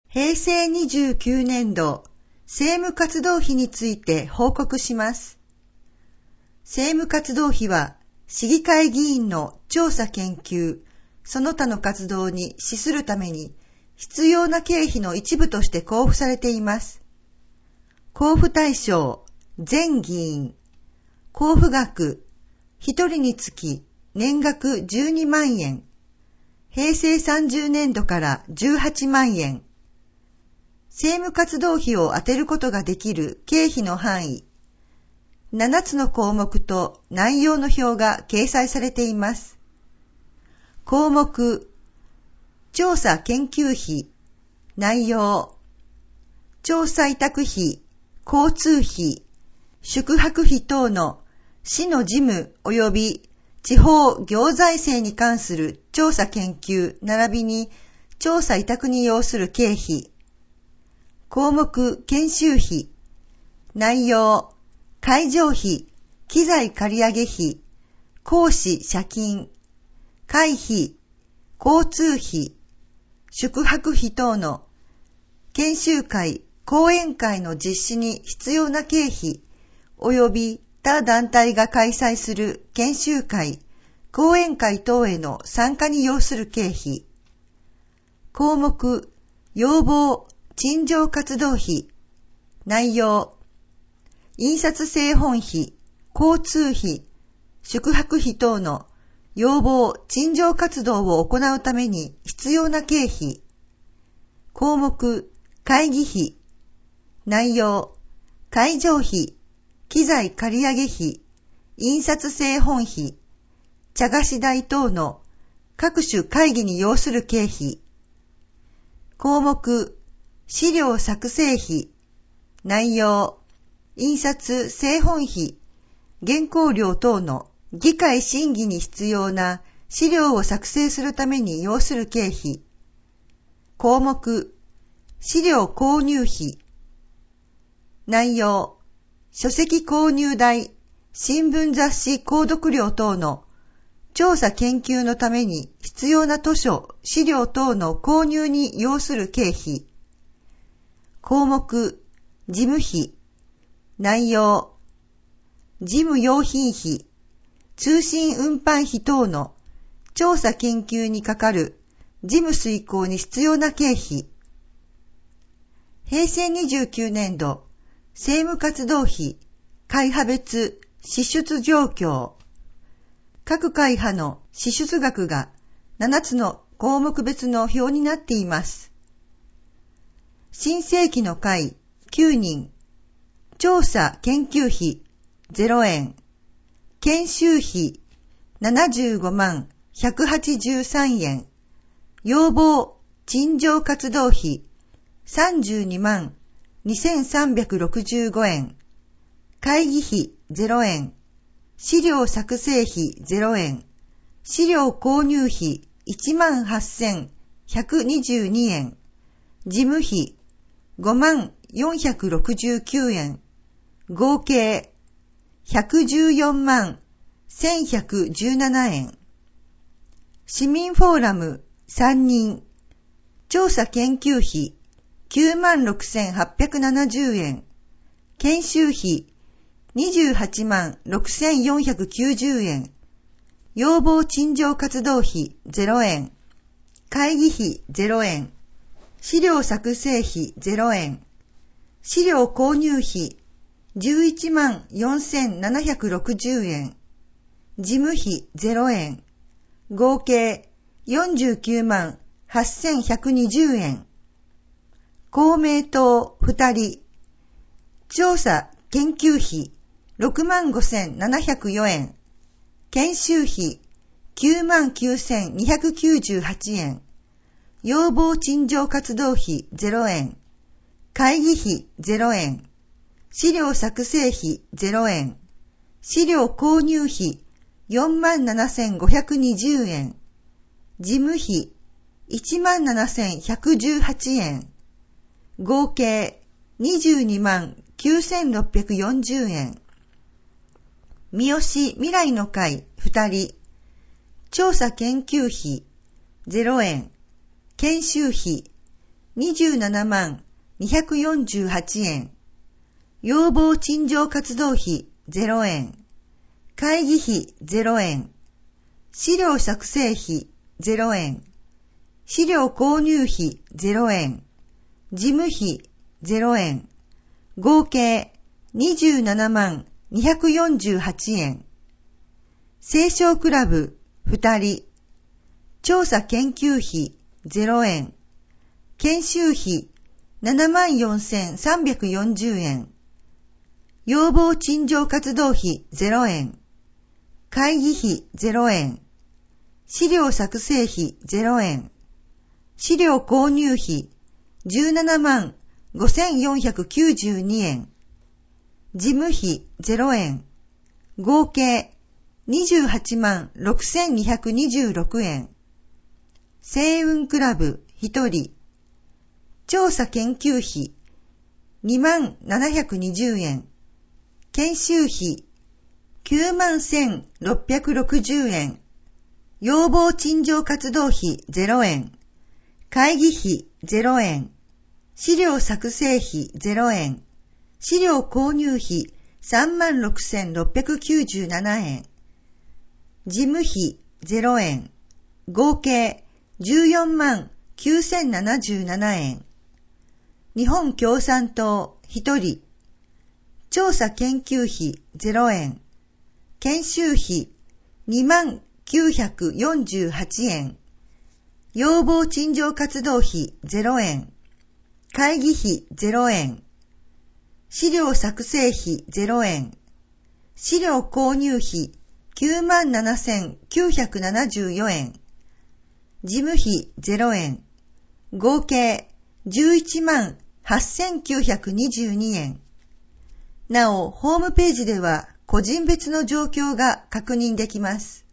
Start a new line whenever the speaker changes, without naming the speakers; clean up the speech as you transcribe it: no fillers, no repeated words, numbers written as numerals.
平成29年度政務活動費について報告します。政務活動費は市議会議員の調査研究、その他の活動に資するために必要な経費の一部として交付されています。交付対象、全議員。交付額、1人につき年額12万円。平成30年度から18万円。政務活動費を充てることができる経費の範囲。7つの項目と内容の表が掲載されています。項目、調査研究費、内容、調査委託費、交通費、宿泊費等の市の事務及び地方行財政に関する調査研究並びに調査委託に要する経費。項目研修費、内容、会場費、機材借り上げ費、講師謝金、会費、交通費、宿泊費等の研修会、講演会の実施に必要な経費、及び他団体が開催する研修会、講演会等への参加に要する経費。項目、要望、陳情活動費、内容、印刷製本費、交通費、宿泊費等の要望・陳情活動を行うために必要な経費。項目、会議費、内容、会場費、機材借り上げ費、印刷製本費、茶菓子代等の各種会議に要する経費。項目、資料作成費、内容、印刷製本費、原稿料等の議会審議に必要な資料を作成するために要する経費。項目、資料購入費、内容、書籍購入代、新聞雑誌購読料等の調査研究のために必要な図書、資料等の購入に要する経費。項目、事務費、内容、事務用品費、通信運搬費等の調査研究にかかる事務遂行に必要な経費。平成29年度政務活動費会派別支出状況。各会派の支出額が7つの項目別の表になっています。新世紀の会9人、調査研究費0円、研修費75万183円、要望陳情活動費32万2365円、会議費0円、資料作成費0円、資料購入費1万8122円、事務費5万469円、合計114万1117円。市民フォーラム3人、調査研究費9万6870円、研修費28万6490円、要望陳情活動費0円、会議費0円、資料作成費0円、資料購入費11万4760円、事務費0円、合計49万8120円。公明党2人、調査研究費6万5704円、研修費9万9298円、要望陳情活動費0円、会議費0円、資料作成費0円、資料購入費4万7520円、事務費1万7118円、合計22万9640円。三好未来の会2人、調査研究費0円、研修費 27万248円。要望陳情活動費0円。会議費0円。資料作成費0円。資料購入費0円。事務費0円。合計27万248円。青少クラブ2人。調査研究費0円。研修費74,340円。要望陳情活動費0円。会議費0円。資料作成費0円。資料購入費17万5,492円。事務費0円。合計28万6,226円。星雲クラブ1人。調査研究費2万720円。研修費9万1,660円。要望陳情活動費0円。会議費0円。資料作成費0円。資料購入費36,697円。事務費0円。合計14万9,077円。日本共産党1人。調査研究費0円。研修費2万948円。要望陳情活動費0円。会議費0円。資料作成費0円。資料購入費97,974円。事務費0円。合計11万8,922円。なお、ホームページでは個人別の状況が確認できます。